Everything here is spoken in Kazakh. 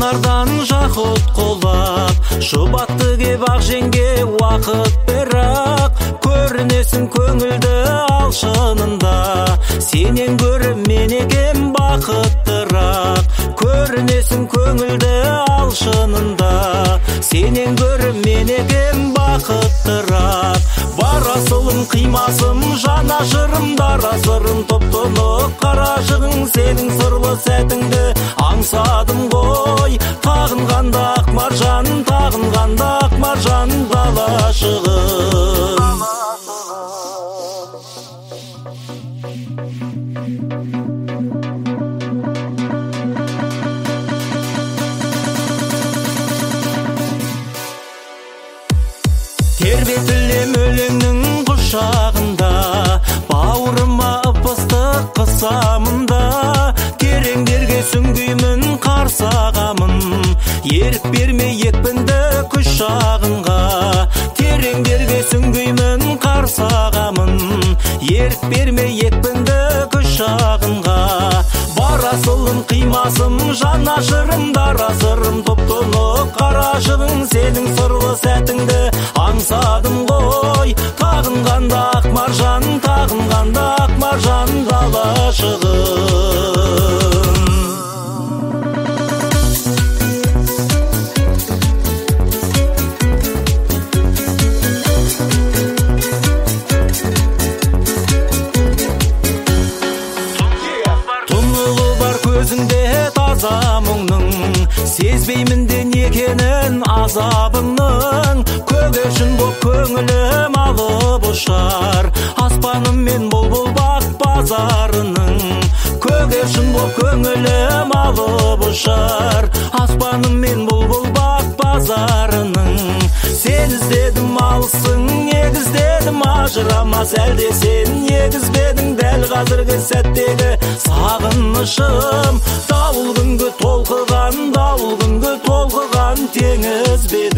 жанардан жақұт қолап, шұбатты кеп ақ женге уақыт бірақ, көрінесің көңілді алшынында, сенен көріп мен екем бақыттырақ. Көрінесің көңілді алшынында, сенен көріп мен екем бақыттырақ. Барасылым қимасым жанашырым, дарасырым топ-тонық қарашығың, сенің сырлы сәтіңді аңсадым ғой. Тағынғанда ақ маржан, тағынғанда ақ маржан далашығым. Тербетілем өлеңнің құшағында, бауырыма ып-ыстық қысамында, тереңдерге сүңгимін қарсағамын, ерік бермей екпінді күш шағынға. Тереңдерге сүңгимін қарсағамын, ерік бермей екпінді күш шағынға. Барасылым қимасым жанашырым, дарасырым топ-тонық қарашығың, сенің сырлы сәтіңді аңсадым ғой. Тағынғанда ақ маржан, тағынғанда ақ маржан далашығым. Тұнығы бар көзіңде таза мұңның, сезбеймін де некенін азабыңның. Көгершін боп көңілім алып ұшар, аспаным мен бұлбұл бақ базарының. Көгершін боп көңілім алып ұшар, аспаным мен бұлбұл бақ базарының. Сен іздедім алысың, егіздедім ажырамас, әлде сен егізбедің дәл қазіргі сәттегі сағынышым. Дауыл күнгі толқыған, дауыл күнгі толқыған теңіз бе